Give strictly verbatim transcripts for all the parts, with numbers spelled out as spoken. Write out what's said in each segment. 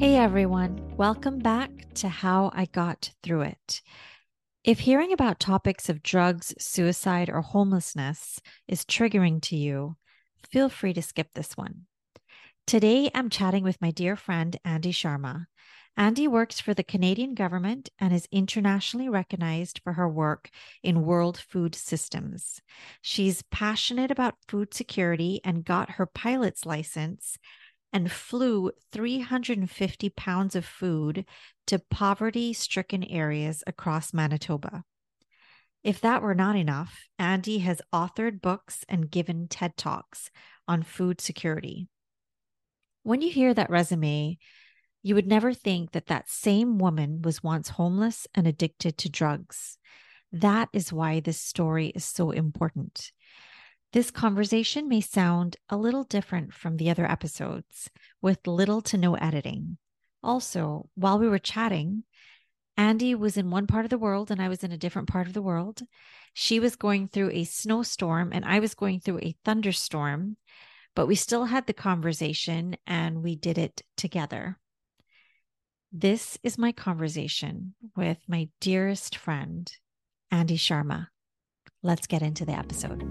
Hey everyone, welcome back to How I Got Through It. If hearing about topics of drugs, suicide, or homelessness is triggering to you, feel free to skip this one. Today, I'm chatting with my dear friend, Andy Sharma. Andy works for the Canadian government and is internationally recognized for her work in world food systems. She's passionate about food security and got her pilot's license and flew three hundred fifty pounds of food to poverty stricken areas across Manitoba. If that were not enough, Andy has authored books and given TED Talks on food security. When you hear that resume, you would never think that that same woman was once homeless and addicted to drugs. That is why this story is so important. This conversation may sound a little different from the other episodes, with little to no editing. Also, while we were chatting, Andy was in one part of the world and I was in a different part of the world. She was going through a snowstorm and I was going through a thunderstorm, but we still had the conversation and we did it together. This is my conversation with my dearest friend, Andy Sharma. Let's get into the episode.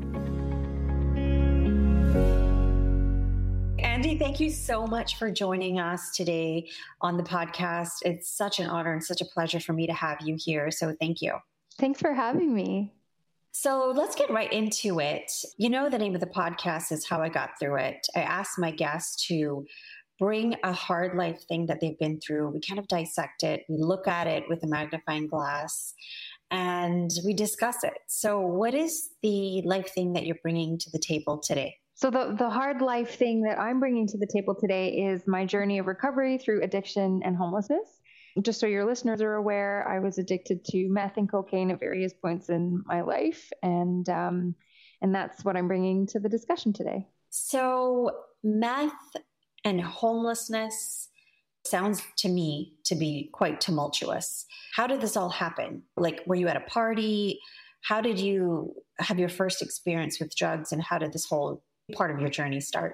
Andy, thank you so much for joining us today on the podcast. It's such an honor and such a pleasure for me to have you here. So thank you. Thanks for having me. So let's get right into it. You know, the name of the podcast is How I Got Through It. I asked my guests to bring a hard life thing that they've been through. We kind of dissect it. We look at it with a magnifying glass and we discuss it. So what is the life thing that you're bringing to the table today? So the, the hard life thing that I'm bringing to the table today is my journey of recovery through addiction and homelessness. Just so your listeners are aware, I was addicted to meth and cocaine at various points in my life. And, um, and that's what I'm bringing to the discussion today. So meth and homelessness sounds to me to be quite tumultuous. How did this all happen? Like, were you at a party? How did you have your first experience with drugs, and how did this whole part of your journey start?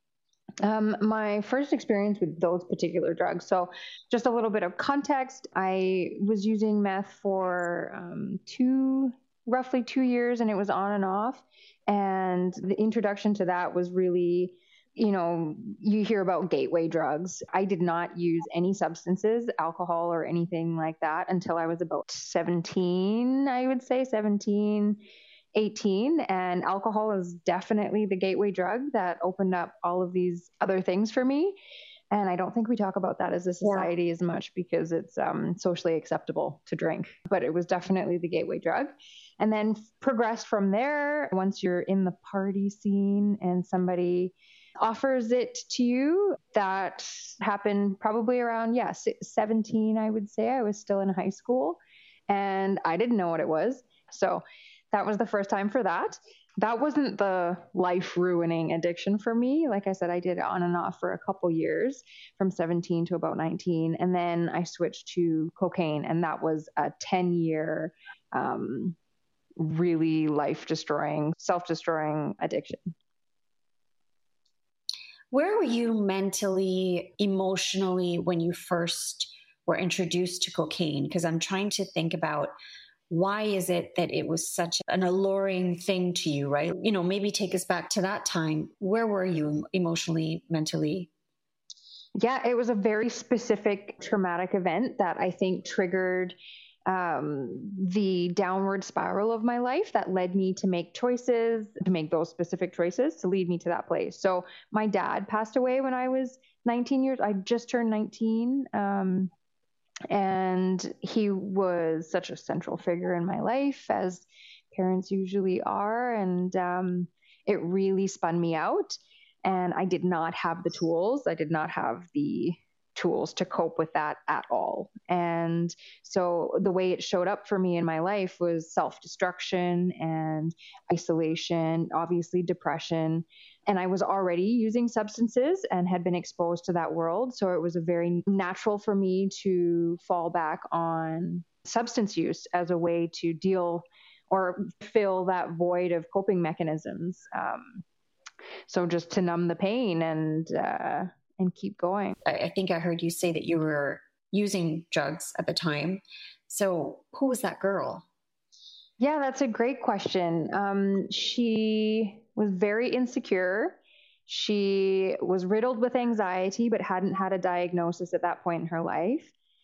Um, my first experience with those particular drugs. So just a little bit of context. I was using meth for um, two, roughly two years, and it was on and off. And the introduction to that was really, you know, you hear about gateway drugs. I did not use any substances, alcohol or anything like that until I was about seventeen, I would say seventeen, eighteen. And alcohol is definitely the gateway drug that opened up all of these other things for me. And I don't think we talk about that as a society yeah. as much because it's um, socially acceptable to drink, but it was definitely the gateway drug. And then progressed from there. Once you're in the party scene and somebody offers it to you, that happened probably around, yes, seventeen, I would say. I was still in high school and I didn't know what it was. So that was the first time for that. That wasn't the life-ruining addiction for me. Like I said, I did it on and off for a couple years, from seventeen to about nineteen. And then I switched to cocaine, and that was a ten-year, um, really life-destroying, self-destroying addiction. Where were you mentally, emotionally when you first were introduced to cocaine? Because I'm trying to think about why is it that it was such an alluring thing to you, right? You know, maybe take us back to that time. Where were you emotionally, mentally? Yeah, it was a very specific traumatic event that I think triggered um, the downward spiral of my life that led me to make choices, to make those specific choices to lead me to that place. So my dad passed away when I was nineteen years. I just turned nineteen. Um, and he was such a central figure in my life, as parents usually are. And um, it really spun me out. And I did not have the tools. I did not have the tools to cope with that at all. And so the way it showed up for me in my life was self-destruction and isolation, obviously depression. And I was already using substances and had been exposed to that world. So it was a very natural for me to fall back on substance use as a way to deal or fill that void of coping mechanisms. Um, so just to numb the pain and uh, and keep going. I, I think I heard you say that you were using drugs at the time. So who was that girl? Yeah, that's a great question. Um, she was very insecure. She was riddled with anxiety, but hadn't had a diagnosis at that point in her life.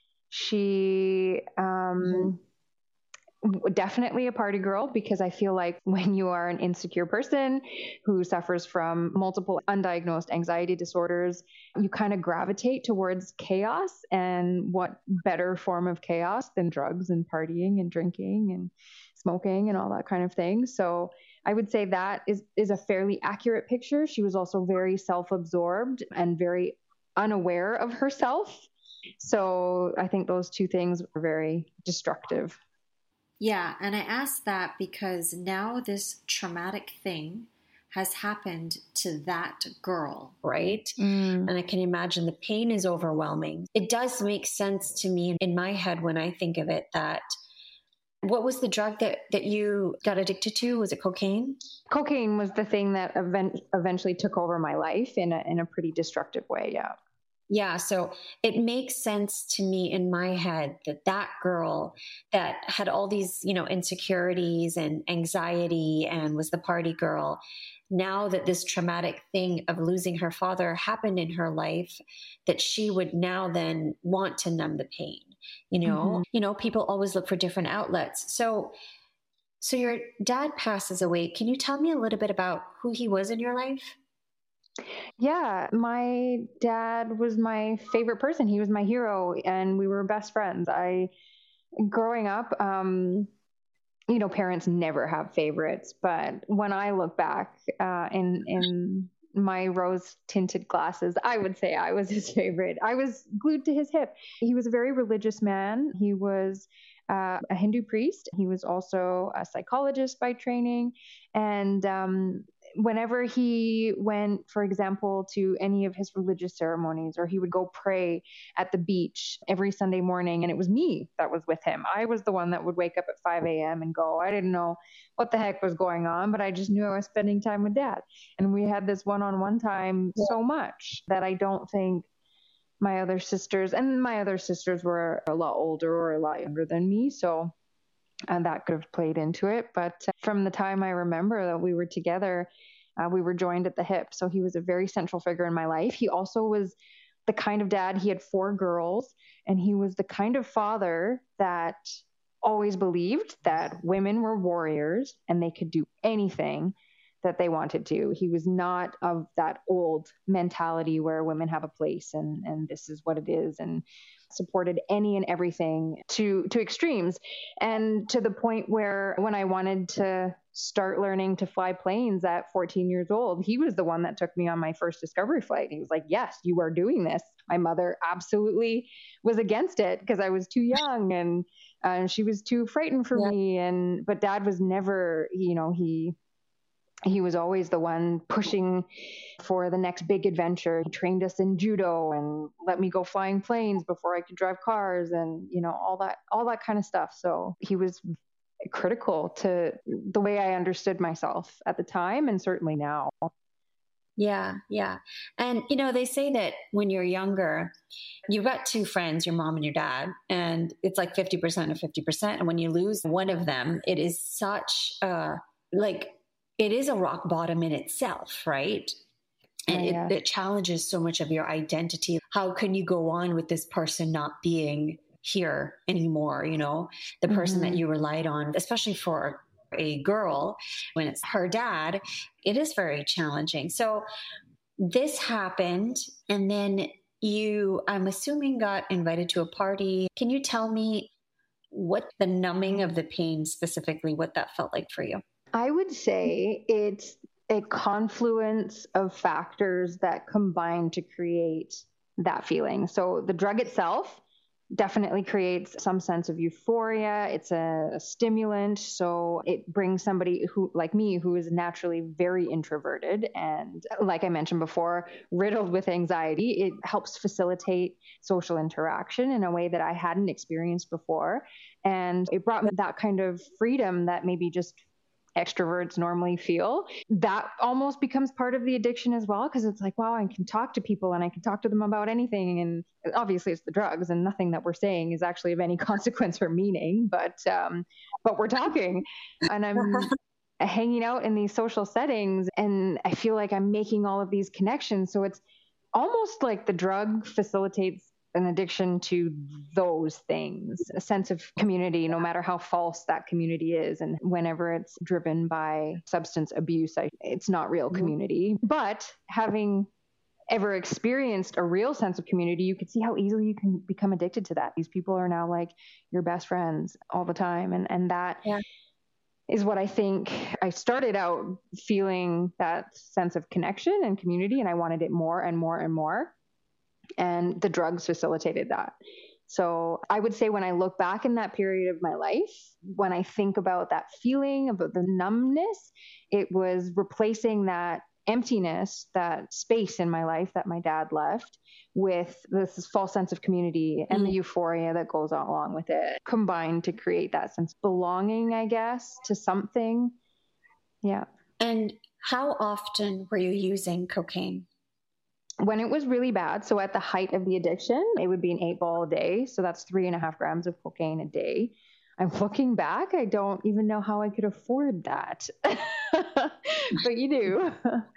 She um, mm-hmm. definitely a party girl, because I feel like when you are an insecure person who suffers from multiple undiagnosed anxiety disorders, you kind of gravitate towards chaos. And what better form of chaos than drugs and partying and drinking and smoking and all that kind of thing. So I would say that is, is a fairly accurate picture. She was also very self-absorbed and very unaware of herself. So I think those two things were very destructive. Yeah, and I asked that because now this traumatic thing has happened to that girl, right? Mm. And I can imagine the pain is overwhelming. It does make sense to me in my head when I think of it that what was the drug that, that you got addicted to? Was it cocaine? Cocaine was the thing that event- eventually took over my life in a, in a pretty destructive way, yeah. Yeah, so it makes sense to me in my head that that girl that had all these, you know, insecurities and anxiety and was the party girl, now that this traumatic thing of losing her father happened in her life, that she would now then want to numb the pain. You know, mm-hmm. you know, people always look for different outlets. So, so your dad passes away. Can you tell me a little bit about who he was in your life? Yeah, my dad was my favorite person. He was my hero, and we were best friends. I, growing up, um, you know, parents never have favorites, but when I look back uh, in in my rose-tinted glasses, I would say I was his favorite. I was glued to his hip. He was a very religious man. He was uh, a Hindu priest. He was also a psychologist by training, and um, whenever he went, for example, to any of his religious ceremonies, or he would go pray at the beach every Sunday morning, and it was me that was with him. I was the one that would wake up at five a.m. and go. I didn't know what the heck was going on, but I just knew I was spending time with Dad. And we had this one-on-one time so much that I don't think my other sisters, and my other sisters were a lot older or a lot younger than me, so and that could have played into it. But uh, from the time I remember that we were together, uh, we were joined at the hip. So he was a very central figure in my life. He also was the kind of dad, he had four girls, and he was the kind of father that always believed that women were warriors and they could do anything that they wanted to. He was not of that old mentality where women have a place and, and this is what it is, and supported any and everything to, to extremes. And to the point where when I wanted to start learning to fly planes at fourteen years old, he was the one that took me on my first discovery flight. He was like, yes, you are doing this. My mother absolutely was against it because I was too young and uh, she was too frightened for yeah. me. And, but Dad was never, you know, he, He was always the one pushing for the next big adventure. He trained us in judo and let me go flying planes before I could drive cars and, you know, all that, all that kind of stuff. So he was critical to the way I understood myself at the time and certainly now. Yeah, yeah. And, you know, they say that when you're younger, you've got two friends, your mom and your dad, and it's like fifty percent and fifty percent. And when you lose one of them, it is such a, like, it is a rock bottom in itself, right? And yeah. it, it challenges so much of your identity. How can you go on with this person not being here anymore? You know, the person mm-hmm. that you relied on, especially for a girl, when it's her dad, it is very challenging. So this happened, and then you, I'm assuming, got invited to a party. Can you tell me what the numbing of the pain specifically, what that felt like for you? I would say it's a confluence of factors that combine to create that feeling. So the drug itself definitely creates some sense of euphoria. It's a, a stimulant. So it brings somebody who, like me, who is naturally very introverted and, like I mentioned before, riddled with anxiety. It helps facilitate social interaction in a way that I hadn't experienced before. And it brought me that kind of freedom that maybe just extroverts normally feel, that almost becomes part of the addiction as well. Cause it's like, wow, I can talk to people and I can talk to them about anything. And obviously it's the drugs, and nothing that we're saying is actually of any consequence or meaning, but, um, but we're talking, and I'm hanging out in these social settings, and I feel like I'm making all of these connections. So it's almost like the drug facilitates an addiction to those things, a sense of community, no matter how false that community is. And whenever it's driven by substance abuse, I, it's not real community. Mm-hmm. But having ever experienced a real sense of community, you could see how easily you can become addicted to that. These people are now like your best friends all the time. And, and that yeah. is what I think. I started out feeling that sense of connection and community, and I wanted it more and more and more. And the drugs facilitated that. So I would say when I look back in that period of my life, when I think about that feeling, about the numbness, it was replacing that emptiness, that space in my life that my dad left, with this false sense of community and mm. the euphoria that goes along with it, combined to create that sense of belonging, I guess, to something. Yeah. And how often were you using cocaine? When it was really bad, so at the height of the addiction, it would be an eight ball a day. So that's three and a half grams of cocaine a day. I'm looking back, I don't even know how I could afford that. But you do.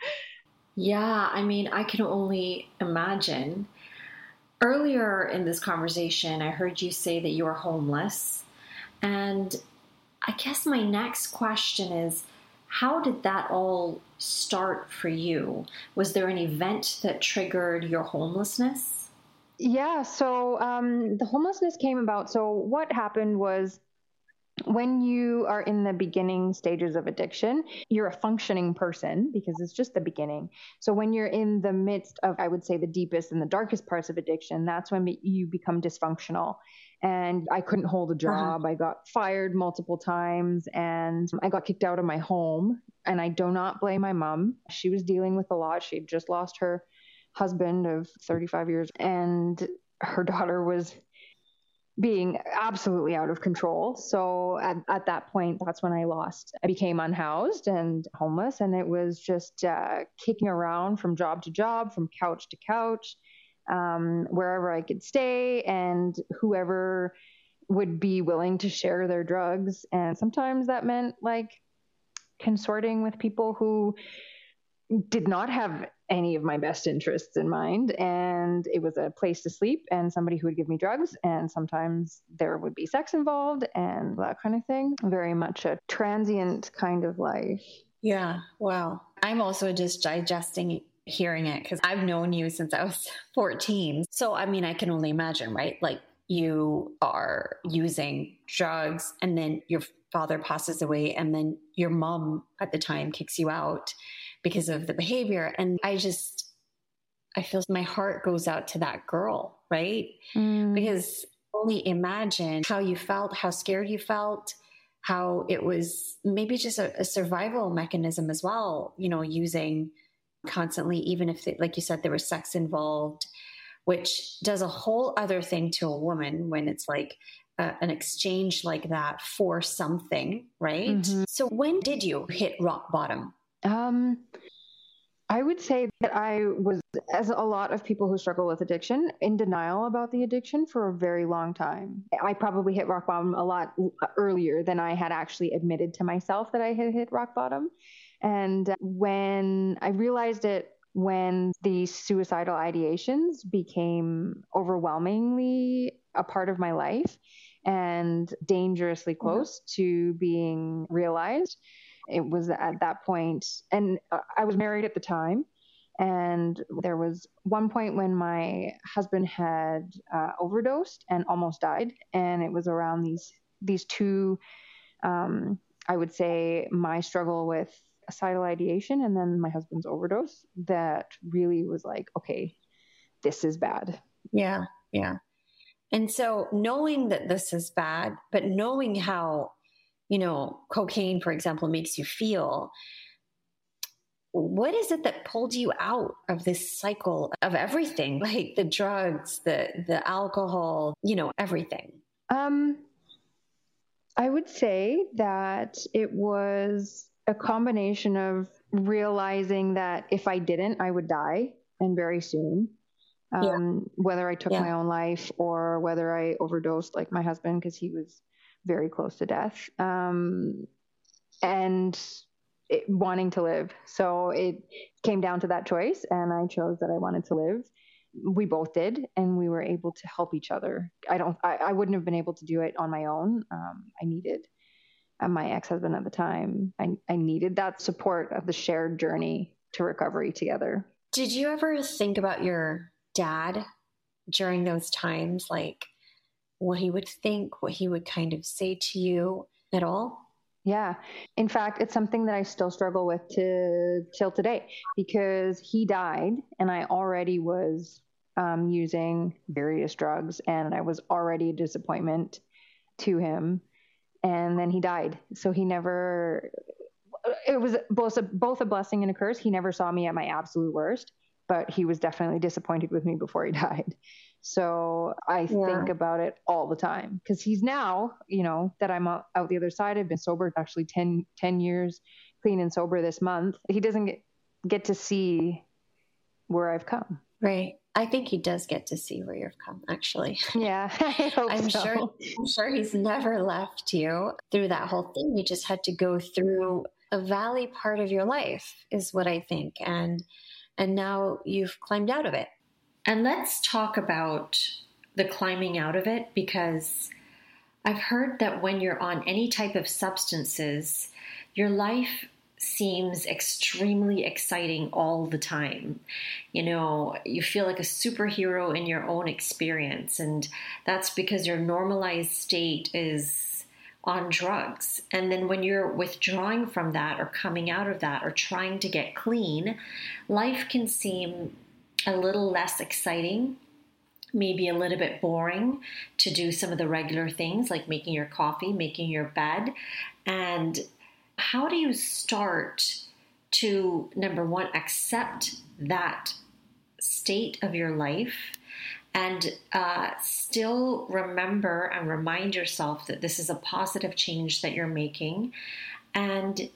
Yeah, I mean, I can only imagine. Earlier in this conversation, I heard you say that you were homeless. And I guess my next question is, how did that all start for you? Was there an event that triggered your homelessness? Yeah, so um, the homelessness came about. So what happened was, when you are in the beginning stages of addiction, you're a functioning person because it's just the beginning. So when you're in the midst of, I would say, the deepest and the darkest parts of addiction, that's when you become dysfunctional. And I couldn't hold a job. Uh-huh. I got fired multiple times, and I got kicked out of my home. And I do not blame my mom. She was dealing with a lot. She had just lost her husband of thirty-five years, and her daughter was being absolutely out of control. So at, at that point, that's when I lost. I became unhoused and homeless, and it was just uh, kicking around from job to job, from couch to couch, um, wherever I could stay, and whoever would be willing to share their drugs. And sometimes that meant like consorting with people who did not have any of my best interests in mind. And it was a place to sleep and somebody who would give me drugs. And sometimes there would be sex involved and that kind of thing. Very much a transient kind of life. Yeah. Wow. I'm also just digesting hearing it because I've known you since I was fourteen. So, I mean, I can only imagine, right? Like you are using drugs and then your father passes away and then your mom at the time kicks you out because of the behavior. And I just, I feel my heart goes out to that girl, right? Mm. Because only imagine how you felt, how scared you felt, how it was maybe just a, a survival mechanism as well, you know, using constantly, even if, they, like you said, there was sex involved, which does a whole other thing to a woman when it's like uh, an exchange like that for something, right? Mm-hmm. So when did you hit rock bottom? Um, I would say that I was, as a lot of people who struggle with addiction, in denial about the addiction for a very long time. I probably hit rock bottom a lot earlier than I had actually admitted to myself that I had hit rock bottom. And when I realized it, when the suicidal ideations became overwhelmingly a part of my life and dangerously close mm-hmm. to being realized, it was at that point, and I was married at the time, and there was one point when my husband had uh, overdosed and almost died, and it was around these these two, um, I would say, my struggle with suicidal ideation and then my husband's overdose that really was like, okay, this is bad. Yeah, yeah. And so knowing that this is bad, but knowing how, you know, cocaine, for example, makes you feel, what is it that pulled you out of this cycle of everything, like the drugs, the the alcohol, you know, everything? Um, I would say that it was a combination of realizing that if I didn't, I would die, and very soon. Yeah. Um, whether I took Yeah. my own life or whether I overdosed like my husband, because he was very close to death, um, and it, wanting to live. So it came down to that choice, and I chose that I wanted to live. We both did, and we were able to help each other. I don't, I, I wouldn't have been able to do it on my own. Um, I needed uh, my ex-husband at the time. I, I needed that support of the shared journey to recovery together. Did you ever think about your dad during those times? Like what he would think, what he would kind of say to you at all? Yeah. In fact, it's something that I still struggle with to till today, because he died and I already was um, using various drugs, and I was already a disappointment to him. And then he died. So he never, it was both a, both a blessing and a curse. He never saw me at my absolute worst, but he was definitely disappointed with me before he died. So I Yeah. think about it all the time, because he's now, you know, that I'm out out the other side. I've been sober actually ten, ten years, clean and sober this month. He doesn't get, get to see where I've come. Right. I think he does get to see where you've come, actually. Yeah, I hope I'm so. sure I'm sure he's never left you through that whole thing. You just had to go through a valley part of your life, is what I think. And and now you've climbed out of it. And let's talk about the climbing out of it, because I've heard that when you're on any type of substances, your life seems extremely exciting all the time. You know, you feel like a superhero in your own experience, and that's because your normalized state is on drugs. And then when you're withdrawing from that or coming out of that or trying to get clean, life can seem a little less exciting, maybe a little bit boring to do some of the regular things like making your coffee, making your bed. And how do you start to, number one, accept that state of your life and uh, still remember and remind yourself that this is a positive change that you're making, and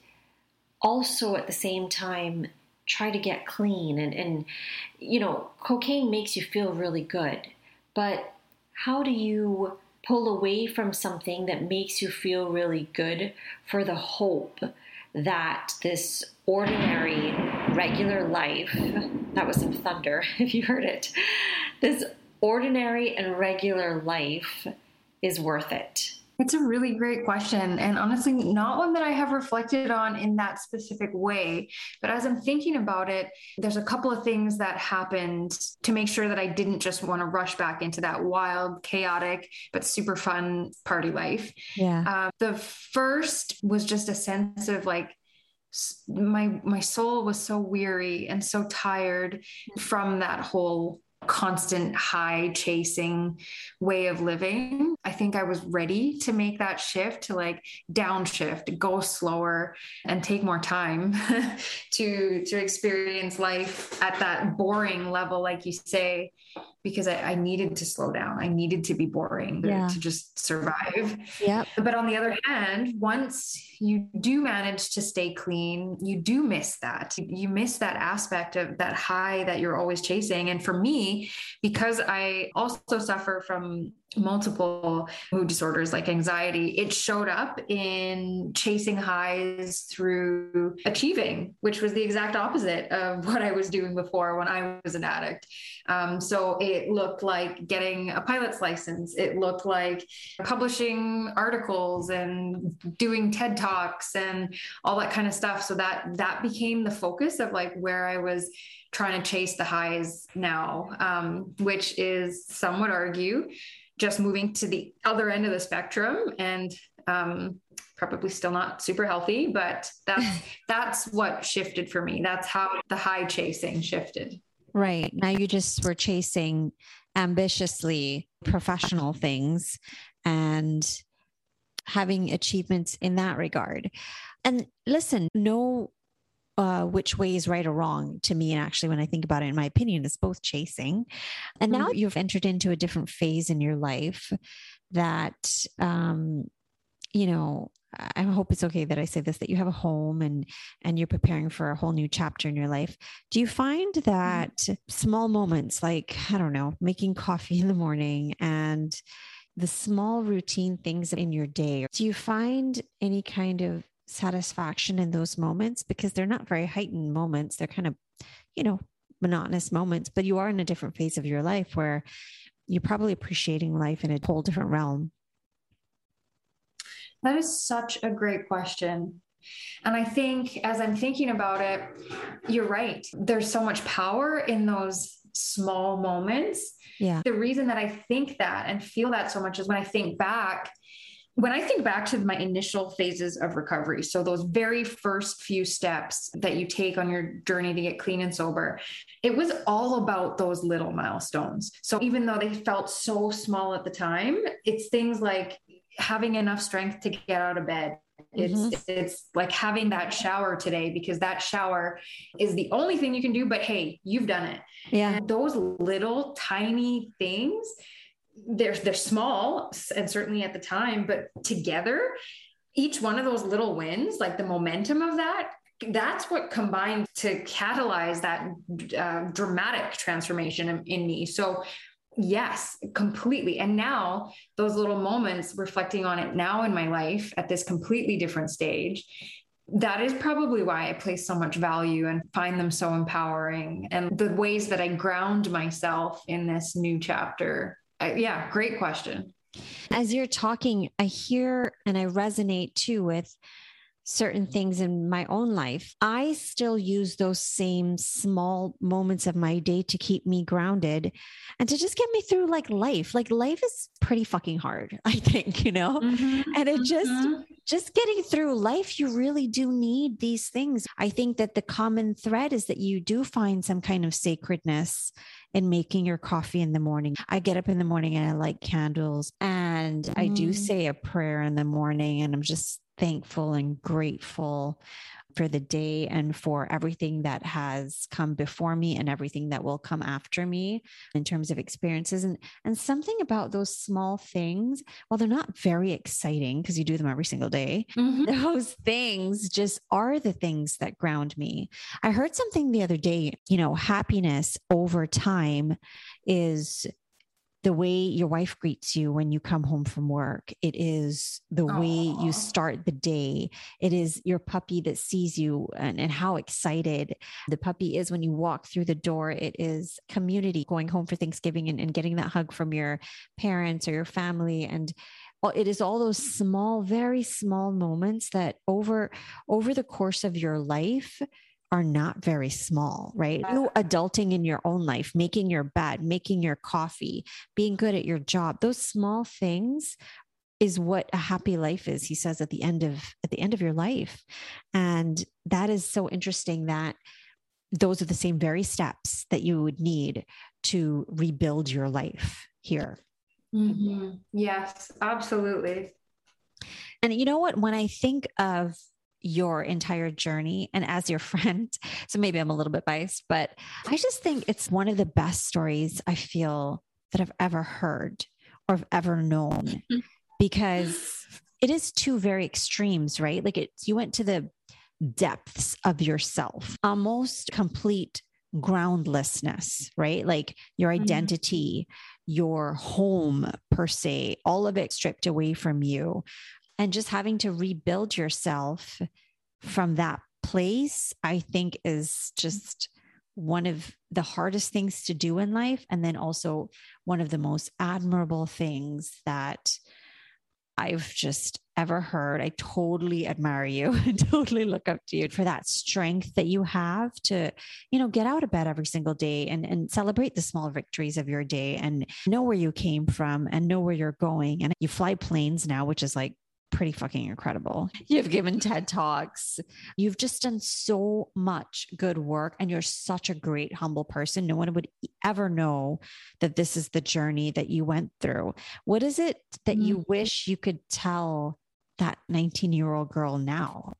also at the same time try to get clean? And, and you know, cocaine makes you feel really good, but how do you pull away from something that makes you feel really good for the hope that this ordinary, regular life, that was some thunder if you heard it, this ordinary and regular life is worth it? It's a really great question, and honestly, not one that I have reflected on in that specific way. But as I'm thinking about it, there's a couple of things that happened to make sure that I didn't just want to rush back into that wild, chaotic, but super fun party life. Yeah. Um, the first was just a sense of like, my my soul was so weary and so tired from that whole constant high chasing way of living. I think I was ready to make that shift to like downshift, go slower and take more time to, to experience life at that boring level, like you say, because I, I needed to slow down. I needed to be boring Yeah. to, to just survive. Yep. But on the other hand, once you do manage to stay clean, you do miss that. You miss that aspect of that high that you're always chasing. And for me, because I also suffer from multiple mood disorders like anxiety, it showed up in chasing highs through achieving, which was the exact opposite of what I was doing before when I was an addict. Um, so it looked like getting a pilot's license. It looked like publishing articles and doing TED Talks and all that kind of stuff. So that that became the focus of like where I was trying to chase the highs now, um, which is, some would argue, just moving to the other end of the spectrum, and um, probably still not super healthy, but that's, that's what shifted for me. That's how the high chasing shifted. Right. Now you just were chasing ambitiously professional things and having achievements in that regard. And listen, no Uh, which way is right or wrong to me. And actually, when I think about it, in my opinion, it's both chasing. And now you've entered into a different phase in your life that um, you know, I hope it's okay that I say this, that you have a home and, and you're preparing for a whole new chapter in your life. Do you find that mm-hmm. small moments, like, I don't know, making coffee in the morning and the small routine things in your day, do you find any kind of satisfaction in those moments? Because they're not very heightened moments. They're kind of, you know, monotonous moments, but you are in a different phase of your life where you're probably appreciating life in a whole different realm. That is such a great question. And I think as I'm thinking about it, you're right. There's so much power in those small moments. Yeah. The reason that I think that and feel that so much is when I think back, when I think back to my initial phases of recovery. So those very first few steps that you take on your journey to get clean and sober, it was all about those little milestones. So even though they felt so small at the time, it's things like having enough strength to get out of bed. It's, mm-hmm. it's like having that shower today, because that shower is the only thing you can do, but hey, you've done it. Yeah. And those little tiny things, they're, they're small and certainly at the time, but together, each one of those little wins, like the momentum of that, that's what combined to catalyze that uh, dramatic transformation in, in me. So yes, completely. And now those little moments, reflecting on it now in my life at this completely different stage, that is probably why I place so much value and find them so empowering, and the ways that I ground myself in this new chapter. I, yeah, great question. As you're talking, I hear and I resonate too with certain things in my own life. I still use those same small moments of my day to keep me grounded and to just get me through like life. Like life is pretty fucking hard, I think, you know, mm-hmm, and it just, mm-hmm. just getting through life, you really do need these things. I think that the common thread is that you do find some kind of sacredness in making your coffee in the morning. I get up in the morning and I light candles, and mm. I do say a prayer in the morning, and I'm just thankful and grateful for the day and for everything that has come before me and everything that will come after me in terms of experiences. And, and something about those small things, while they're not very exciting because you do them every single day, mm-hmm. those things just are the things that ground me. I heard something the other day, you know, happiness over time is the way your wife greets you when you come home from work. It is the Aww. way you start the day. It is your puppy that sees you and, and how excited the puppy is when you walk through the door. It is community, going home for Thanksgiving and, and getting that hug from your parents or your family. And well, it is all those small, very small moments that over, over the course of your life are not very small, right? You adulting in your own life, making your bed, making your coffee, being good at your job, those small things is what a happy life is, he says, at the end of, at the end of your life. And that is so interesting that those are the same very steps that you would need to rebuild your life here. Mm-hmm. Yes, absolutely. And you know what, when I think of your entire journey and as your friend, so maybe I'm a little bit biased, but I just think it's one of the best stories I feel that I've ever heard or have ever known, because it is two very extremes, right? Like it's, you went to the depths of yourself, almost complete groundlessness, right? Like your identity, mm-hmm. your home per se, all of it stripped away from you. And just having to rebuild yourself from that place, I think is just one of the hardest things to do in life. And then also one of the most admirable things that I've just ever heard. I totally admire you and totally look up to you for that strength that you have to, you know, get out of bed every single day and, and celebrate the small victories of your day and know where you came from and know where you're going. And you fly planes now, which is like pretty fucking incredible. You've given TED Talks. You've just done so much good work, and you're such a great, humble person. No one would ever know that this is the journey that you went through. What is it that mm-hmm. you wish you could tell that nineteen-year-old girl now?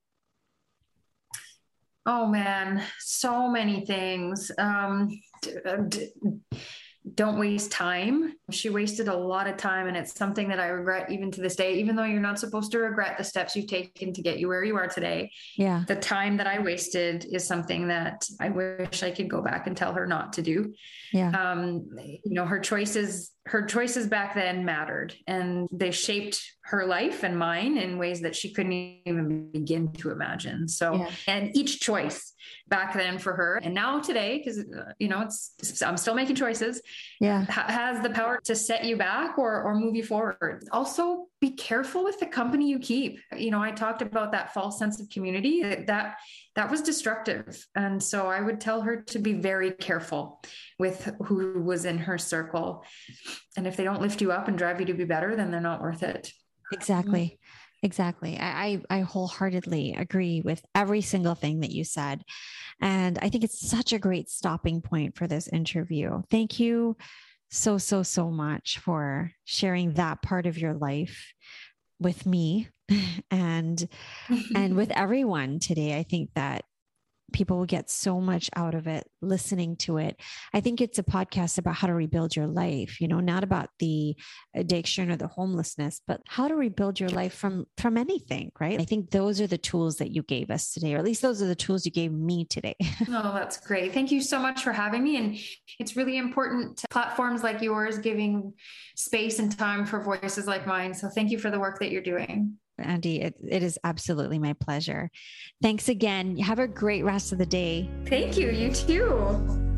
Oh man, so many things. Um, don't waste time. She wasted a lot of time, and it's something that I regret even to this day, even though you're not supposed to regret the steps you've taken to get you where you are today. Yeah. The time that I wasted is something that I wish I could go back and tell her not to do. Yeah. Um, you know, her choices, her choices back then mattered, and they shaped her life and mine in ways that she couldn't even begin to imagine. So, yeah. And each choice back then for her, and now today, because, uh, you know, it's, I'm still making choices, yeah, ha- has the power to set you back or, or move you forward. Also, be careful with the company you keep. You know, I talked about that false sense of community that, that, that was destructive. And so I would tell her to be very careful with who was in her circle. And if they don't lift you up and drive you to be better, then they're not worth it. Exactly. Exactly. I, I wholeheartedly agree with every single thing that you said. And I think it's such a great stopping point for this interview. Thank you so, so, so much for sharing that part of your life with me and, and with everyone today. I think that people will get so much out of it listening to it. I think it's a podcast about how to rebuild your life, you know, not about the addiction or the homelessness, but how to rebuild your life from, from anything, right? I think those are the tools that you gave us today, or at least those are the tools you gave me today. Oh, that's great. Thank you so much for having me. And it's really important to platforms like yours, giving space and time for voices like mine. So thank you for the work that you're doing. Andy, it, it is absolutely my pleasure. Thanks again. Have a great rest of the day. Thank you. You too.